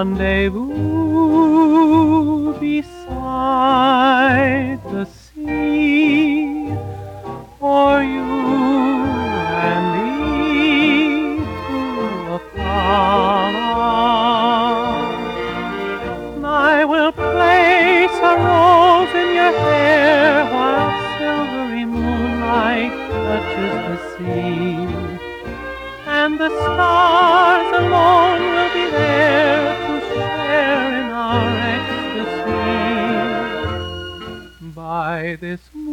rendezvous beside the sea for you and me to apart. I will place a rose in your hair while silvery moonlight touches the sea, and the stars alone will be there to share in our ecstasy. By this